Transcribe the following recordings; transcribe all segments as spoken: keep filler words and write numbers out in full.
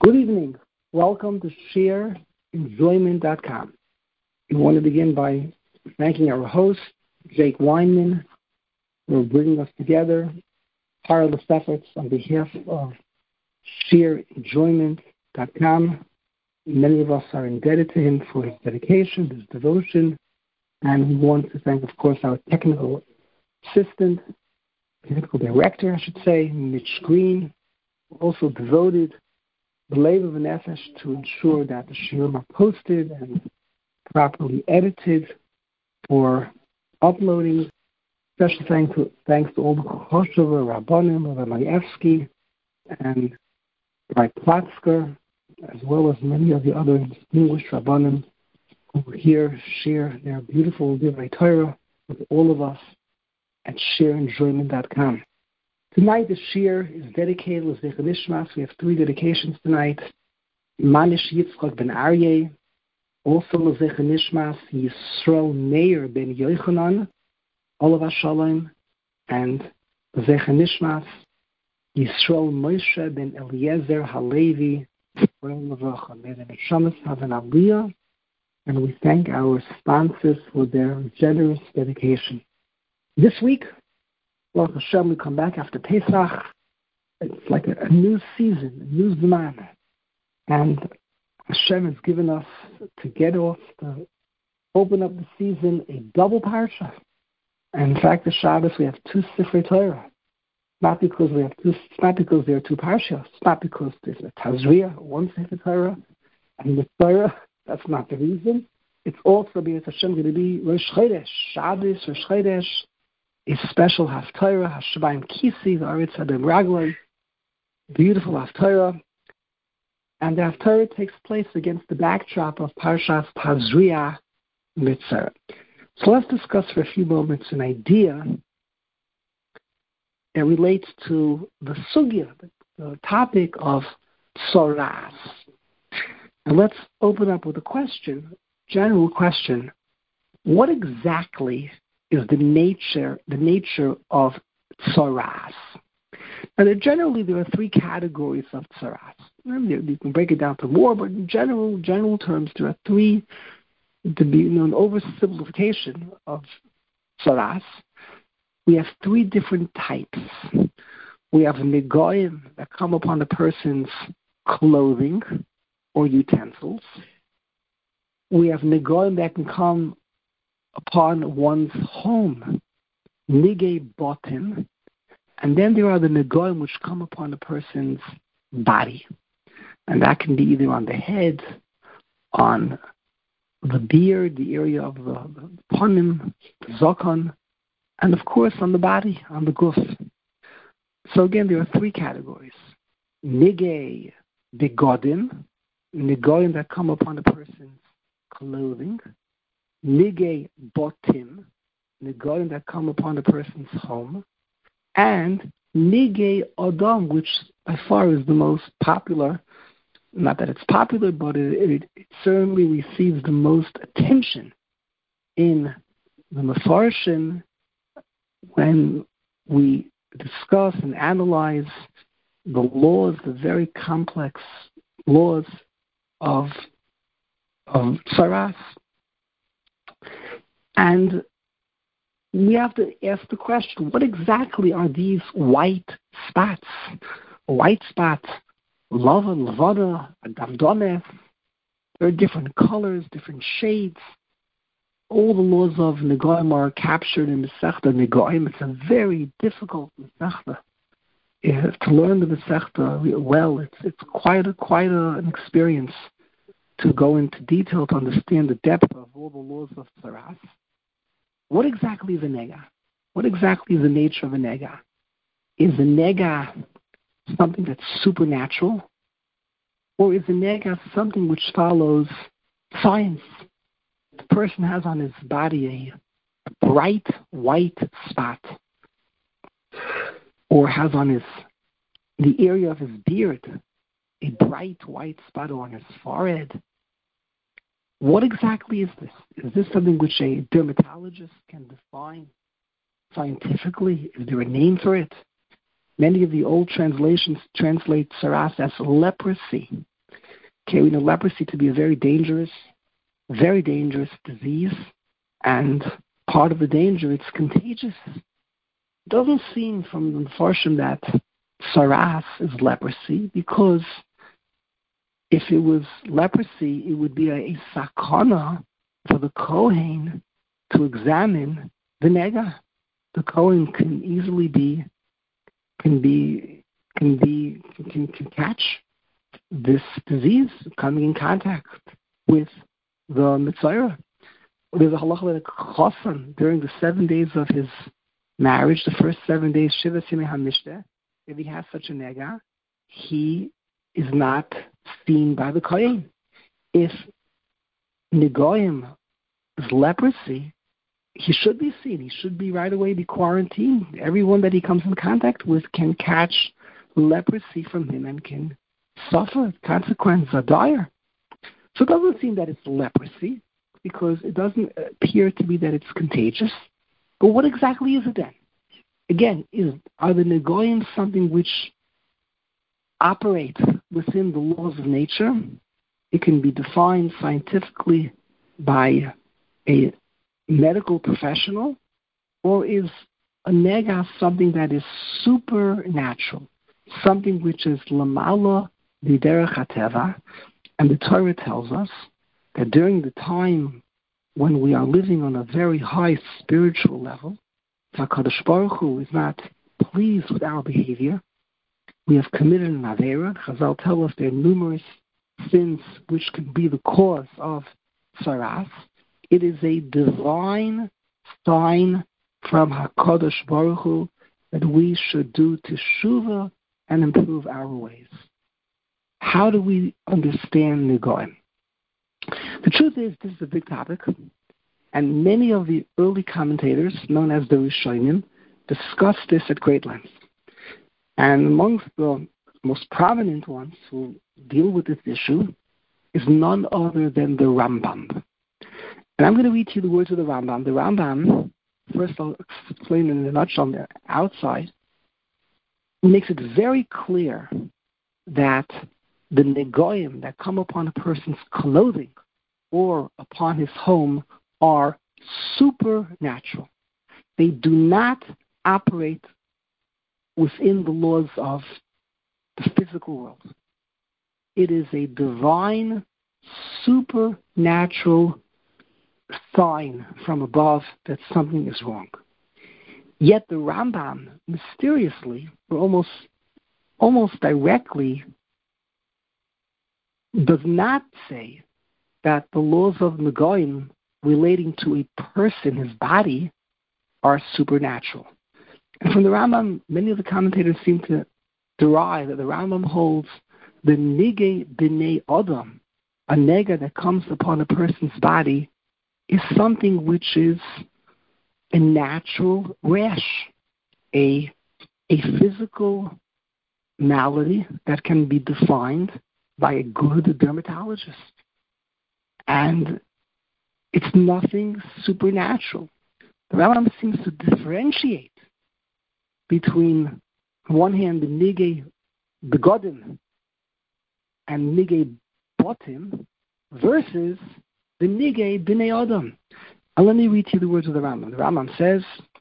Good evening. Welcome to share enjoyment dot com. We want to begin by thanking our host, Jake Weinman, for bringing us together, tireless efforts on behalf of share enjoyment dot com. Many of us are indebted to him for his dedication, his devotion, and we want to thank, of course, our technical assistant, technical director, I should say, Mitch Green, also devoted the labor of an nefesh to ensure that the shiurim are posted and properly edited for uploading. Special thanks to, thanks to all the Choshever, Rabbanim, Rabbi Maevsky, and Rabbi Platzker, as well as many of the other distinguished Rabbanim who were here share their beautiful Divrei Torah with all of us at share enjoyment dot com. Tonight, the shir is dedicated to Zecher Nishmas. We have three dedications tonight. Manish Yitzchak ben Aryeh, also Zecher Nishmas Yisrael Meir ben Yochanan, Olav Shalom, and Zecher Nishmas Yisrael Moshe ben Eliezer Halevi, and we thank our sponsors for their generous dedication. This week, Baruch Hashem, we come back after Pesach. It's like a, a new season, a new Zman. And Hashem has given us, to get off, to open up the season, a double parsha. And in fact, the Shabbos, we have two Sifrei Torah. Not because we have two, it's not because there are two parshas. It's not because there's a Tazria, one Sefer Torah, and the Torah. That's not the reason. It's also because Hashem going to be Rosh Chodesh, Shabbos, Rosh Chodesh, a special Haftarah, Hashabayim Kisi, the Aretz Hadam Raglai, beautiful Haftarah. And the Haftarah takes place against the backdrop of Parshas Tazria Mitzvah. So let's discuss for a few moments an idea that relates to the sugya, the, the topic of tzoras. And let's open up with a question, general question. What exactly is the nature the nature of tzoras? Now, there, generally, there are three categories of tzoras. You can break it down to more, but in general, general terms, there are three, to be you know, an oversimplification of tzoras. We have three different types. We have negoim that come upon a person's clothing or utensils. We have negoim that can come upon one's home, nigei botin, and then there are the negoim which come upon a person's body, and that can be either on the head, on the beard, the area of the, the panim, the zokon, and of course on the body, on the guf. So again, there are three categories: nigei begodim, negoim that come upon a person's clothing; nigei botim, negoim that come upon a person's home; and nigei adam, which by far is the most popular. Not that it's popular, but it, it, it certainly receives the most attention in the Mefarshim when we discuss and analyze the laws, the very complex laws of of tzaras. And we have to ask the question, what exactly are these white spots? White spots, lava, lavada, adavdometh. There are different colors, different shades. All the laws of negoim are captured in Masechta Negoim. It's a very difficult Masechta. To learn the Masechta well, it's it's quite a quite a, an experience to go into detail to understand the depth of all the laws of tzaras. What exactly is a nega? What exactly is the nature of a nega? Is a nega something that's supernatural, or is a nega something which follows science? The person has on his body a, a bright white spot, or has on his the area of his beard a bright white spot, or on his forehead. What exactly is this? Is this something which a dermatologist can define scientifically? Is there a name for it? Many of the old translations translate tzaras as leprosy. Okay, we know leprosy to be a very dangerous, very dangerous disease, and part of the danger, it's contagious. It doesn't seem from the Mefarshim that saras is leprosy, because if it was leprosy, it would be a, a sakana for the Kohen to examine the nega. The Kohen can easily be, can be, can be, can, can catch this disease coming in contact with the Mitzvah. There's a halacha that a chassan, during the seven days of his marriage, the first seven days, Shiva Simei HaMishteh, if he has such a nega, he is not seen by the Kohen. If Negoim is leprosy, he should be seen. He should be right away be quarantined. Everyone that he comes in contact with can catch leprosy from him and can suffer. Consequences are dire. So it doesn't seem that it's leprosy, because it doesn't appear to be that it's contagious. But what exactly is it then? Again, is are the Negoim something which operates within the laws of nature? It can be defined scientifically by a medical professional, or is a nega something that is supernatural, something which is lamala b'derech hateva? And the Torah tells us that during the time when we are living on a very high spiritual level, HaKadosh Baruch Hu is not pleased with our behavior. We have committed an Aveira. Chazal tell us there are numerous sins which can be the cause of saras. It is a divine sign from HaKadosh Baruch Hu that we should do teshuvah and improve our ways. How do we understand Negoim? The truth is, this is a big topic, and many of the early commentators, known as the Rishonim, discuss this at great length. And amongst the most prominent ones who deal with this issue is none other than the Rambam. And I'm going to read to you the words of the Rambam. The Rambam, first I'll explain in a nutshell on the outside, makes it very clear that the Negoim that come upon a person's clothing or upon his home are supernatural. They do not operate within the laws of the physical world. It is a divine, supernatural sign from above that something is wrong. Yet the Rambam mysteriously, or almost, almost directly, does not say that the laws of Negoim relating to a person, his body, are supernatural. And from the Rambam, many of the commentators seem to derive that the Rambam holds the nige b'nei adam, a nega that comes upon a person's body, is something which is a natural rash, a, a physical malady that can be defined by a good dermatologist. And it's nothing supernatural. The Rambam seems to differentiate between, on one hand, the nige begodim and nige botim versus the nige b'nei adam. And let me read to you the words of the Rambam. The Rambam says,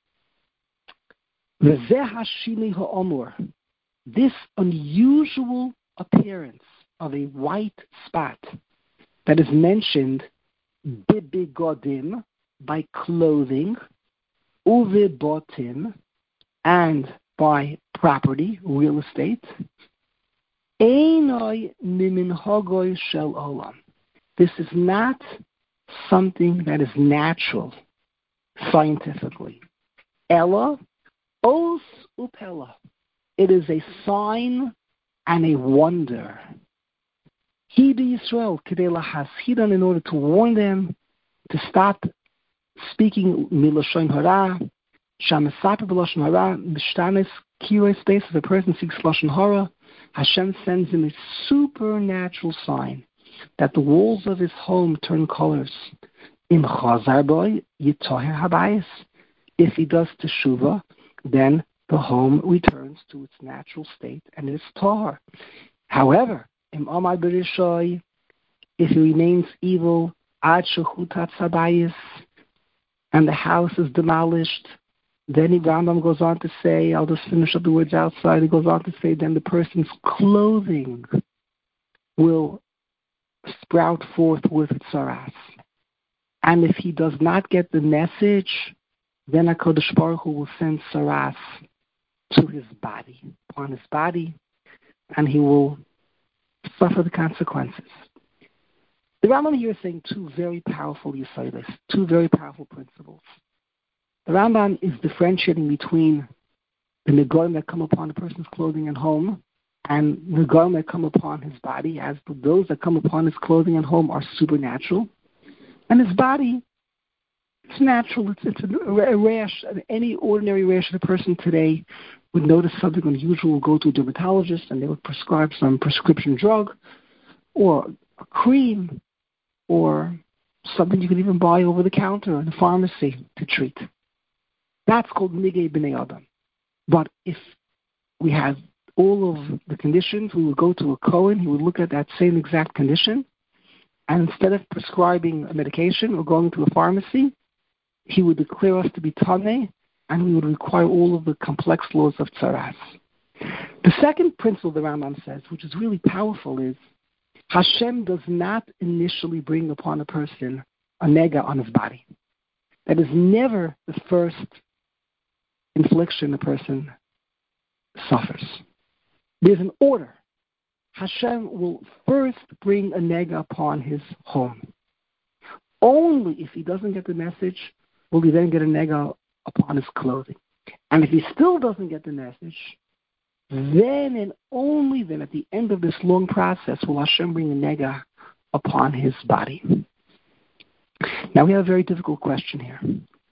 "V'zeh hashili ha'omur," this unusual appearance of a white spot that is mentioned bibigodim, by clothing, uvibotim, and by property, real estate, einoi miminhagoi shel olam. This is not something that is natural scientifically. Ella os upella. It is a sign and a wonder. He be Yisrael, kedei lahashidan, in order to warn them to stop speaking milashon hara, shamasaper b'lashon hara, mishtanes kirei space. If a person speaks lashon hara, Hashem sends him a supernatural sign that the walls of his home turn colors. Im chazar boy yitoher habayis. If he does teshuvah, then the home returns to its natural state and it is tahor. However, Im amad b'rishoy if he remains evil, ad shechutat sabayis, and the house is demolished, then the Rambam goes on to say, I'll just finish up the words outside, he goes on to say, then the person's clothing will sprout forth with tzaras. And if he does not get the message, then HaKadosh Baruch Hu will send tzaras to his body, upon his body, and he will suffer the consequences. The Rambam here is saying two very powerful yesodis, two very powerful principles. The Rambam is differentiating between the negoim that come upon a person's clothing and home and negoim that come upon his body, as those that come upon his clothing and home are supernatural. And his body, it's natural. It's, it's a rash. Any ordinary rash of a person today would notice something unusual, go to a dermatologist, and they would prescribe some prescription drug or a cream or something you can even buy over the counter in a pharmacy to treat. That's called nigei b'nei adam. But if we have all of the conditions, we would go to a Kohen, he would look at that same exact condition, and instead of prescribing a medication or going to a pharmacy, he would declare us to be tameh, and we would require all of the complex laws of tzaras. The second principle the Rambam says, which is really powerful, is Hashem does not initially bring upon a person a nega on his body. That is never the first infliction a person suffers. There's an order. Hashem will first bring a nega upon his home. Only if he doesn't get the message will he then get a nega upon his clothing. And if he still doesn't get the message, then and only then at the end of this long process will Hashem bring a nega upon his body. Now we have a very difficult question here.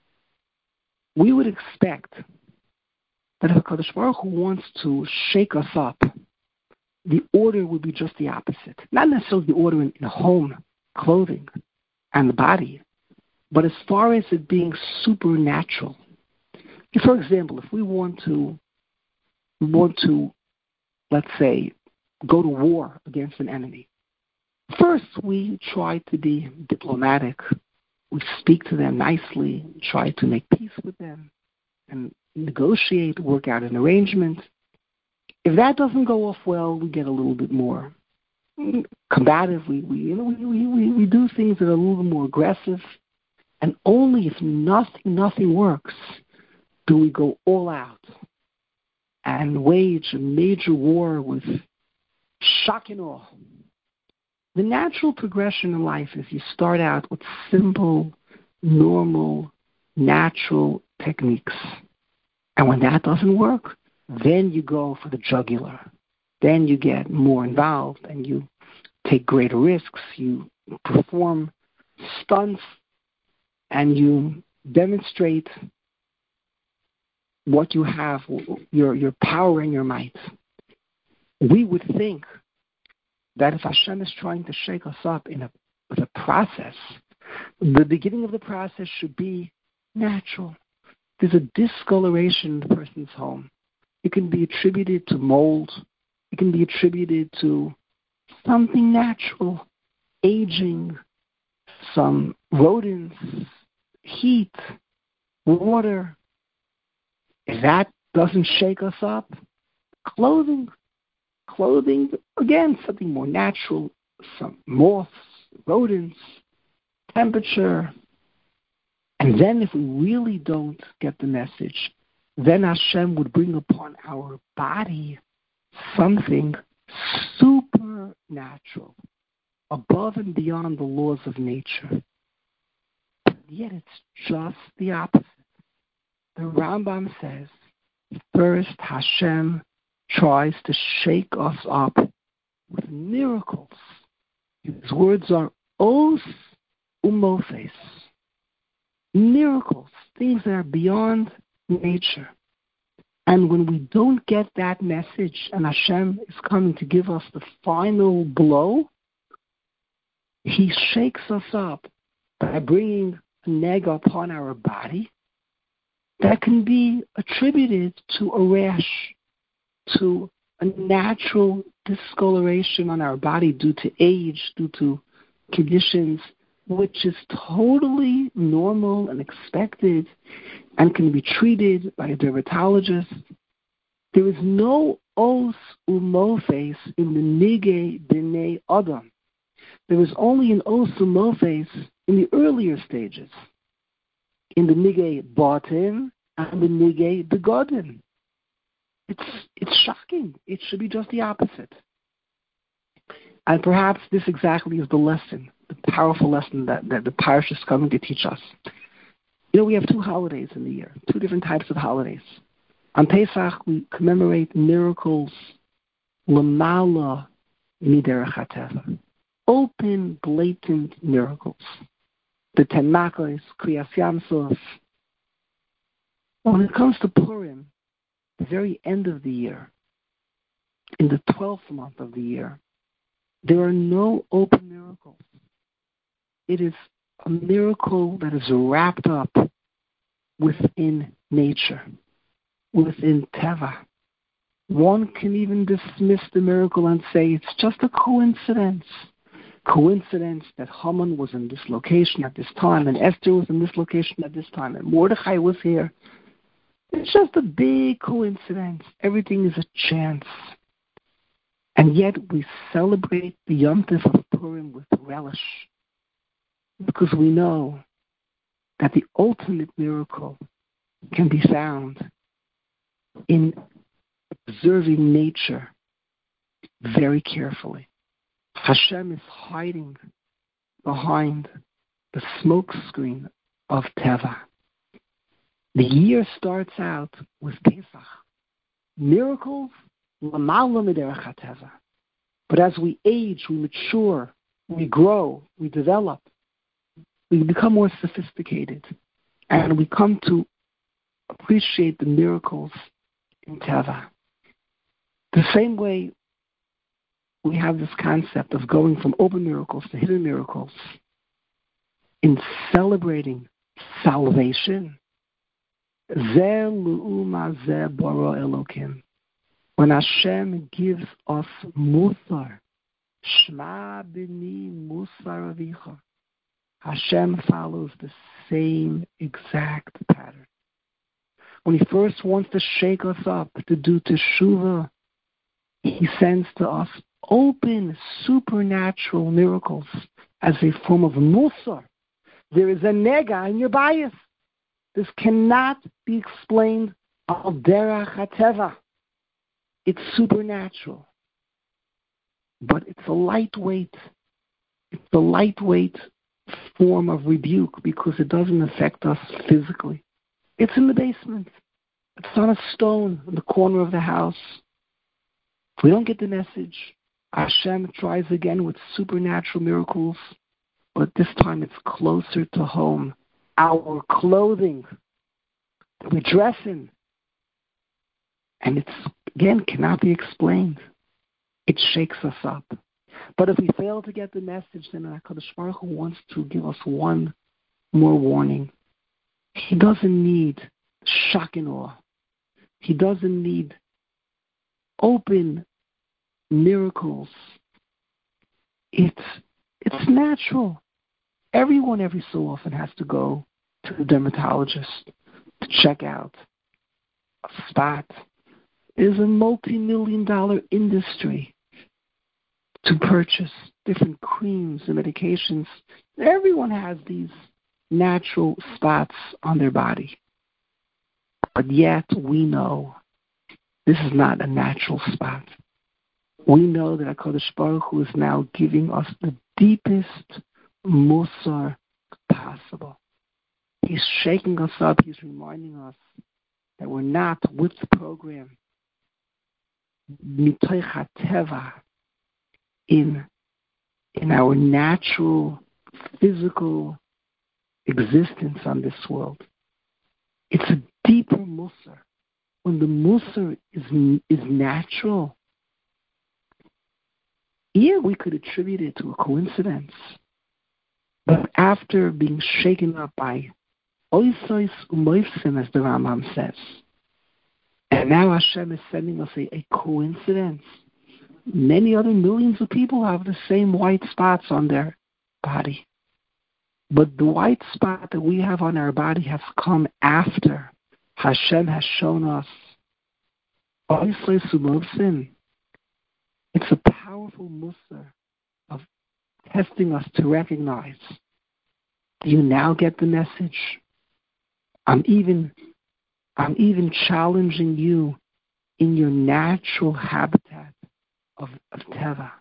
We would expect that if HaKadosh Baruch Hu wants to shake us up, the order would be just the opposite. Not necessarily the order in, in home, clothing, and the body, but as far as it being supernatural. For example, if we want to want to, let's say, go to war against an enemy, first we try to be diplomatic. We speak to them nicely, try to make peace with them, and negotiate, work out an arrangement. If that doesn't go off well, we get a little bit more combative. We we you know we we, we do things that are a little more aggressive, and only if nothing nothing works do we go all out and wage a major war with shock and awe. The natural progression in life is you start out with simple, normal, natural techniques. And when that doesn't work, then you go for the jugular. Then you get more involved and you take greater risks. You perform stunts and you demonstrate what you have, your your power and your might. We would think that if Hashem is trying to shake us up in a with a process, the beginning of the process should be natural. There's a discoloration in the person's home. It can be attributed to mold. It can be attributed to something natural, aging, some rodents, heat, water. If that doesn't shake us up, clothing, clothing, again, something more natural, some moths, rodents, temperature. And then if we really don't get the message, then Hashem would bring upon our body something supernatural, above and beyond the laws of nature. But yet it's just the opposite. The Rambam says, first Hashem tries to shake us up with miracles. His words are os umothes. Miracles, things that are beyond nature. And when we don't get that message and Hashem is coming to give us the final blow, He shakes us up by bringing a nega upon our body that can be attributed to a rash, to a natural discoloration on our body due to age, due to conditions, which is totally normal and expected and can be treated by a dermatologist. There is no os umofes in the nige b'nei adam. There is only an os umofes in the earlier stages, in the nige batin and the nige begodim. It's it's shocking. It should be just the opposite. And perhaps this exactly is the lesson, the powerful lesson that, that the parish is coming to teach us. You know, we have two holidays in the year, two different types of holidays. On Pesach, we commemorate miracles, lamala miderech hateva, open, blatant miracles. The Ten Makos, Kriyas Yamsuf. When it comes to Purim, the very end of the year, in the twelfth month of the year, there are no open miracles. It is a miracle that is wrapped up within nature, within Teva. One can even dismiss the miracle and say it's just a coincidence. Coincidence that Haman was in this location at this time, and Esther was in this location at this time, and Mordechai was here. It's just a big coincidence. Everything is a chance. And yet we celebrate the Yom Tov of Purim with relish, because we know that the ultimate miracle can be found in observing nature very carefully. Hashem is hiding behind the smoke screen of Teva. The year starts out with Pesach. Miracles, l'ma'ala miderech hateva. But as we age, we mature, we grow, we develop, we become more sophisticated, and we come to appreciate the miracles in Teva. The same way we have this concept of going from open miracles to hidden miracles in celebrating salvation. Zeh lu'uma zeh bara Elokim. When Hashem gives us musar, Shema b'ni musar avicha, Hashem follows the same exact pattern. When He first wants to shake us up, to do teshuvah, He sends to us open supernatural miracles as a form of musar. There is a nega in your bias. This cannot be explained al derech hateva. It's supernatural. But it's a lightweight, it's a lightweight form of rebuke because it doesn't affect us physically. It's in the basement. It's on a stone in the corner of the house. If we don't get the message, Hashem tries again with supernatural miracles, but this time it's closer to home. Our clothing that we dress in, and it's, again, cannot be explained. It shakes us up. But if we fail to get the message, then HaKadosh Baruch Hu wants to give us one more warning. He doesn't need shock and awe. He doesn't need open miracles. It's it's natural. Everyone every so often has to go to the dermatologist to check out a spot. It is a multi-million dollar industry to purchase different creams and medications. Everyone has these natural spots on their body. But yet we know this is not a natural spot. We know that HaKadosh Baruch Hu is now giving us the deepest musar possible. He's shaking us up. He's reminding us that we're not with the program mitoich hateva, in in our natural physical existence on this world. It's a deeper musar. When the musar is is natural, yeah, we could attribute it to a coincidence. But after being shaken up by oisos umoifsim, as the Rambam says, and now Hashem is sending us a, a coincidence. Many other millions of people have the same white spots on their body. But the white spot that we have on our body has come after Hashem has shown us sin. It's a powerful mussar of testing us to recognize. Do you now get the message? I'm even, I'm even challenging you in your natural habitat of, of Teva.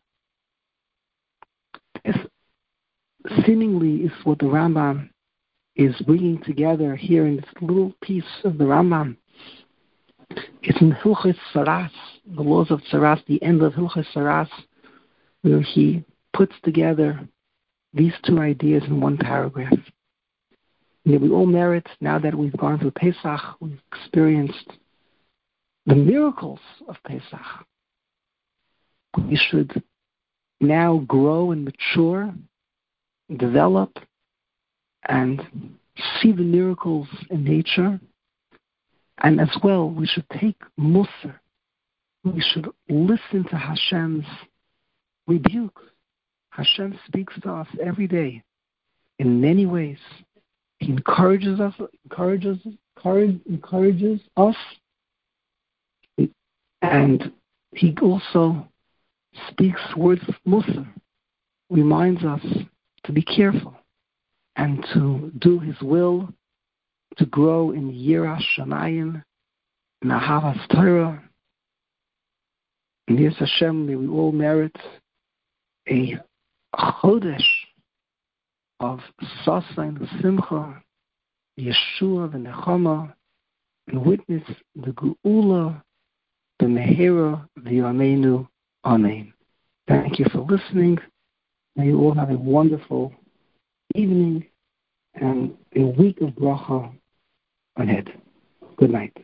This seemingly is what the Rambam is bringing together here in this little piece of the Rambam. It's in Hilchos Saras, the laws of Saras, the end of Hilchos Saras, where he puts together these two ideas in one paragraph. And we all merit, now that we've gone through Pesach, we've experienced the miracles of Pesach. We should now grow and mature, develop, and see the miracles in nature. And as well, we should take Mussar. We should listen to Hashem's rebuke. Hashem speaks to us every day in many ways. He encourages us, encourages, encourage, encourages us, and he also speaks words of Mussar, reminds us to be careful and to do his will, to grow in Yiras Shamayim, in Ahavas Torah. And yes, Hashem, may we all merit a chodesh of Sasa and Simcha, Yeshua and Nechama, and witness the Geula, the Mehera, the Yameinu. Amen. Thank you for listening. May you all have a wonderful evening and a week of bracha ahead. Good night.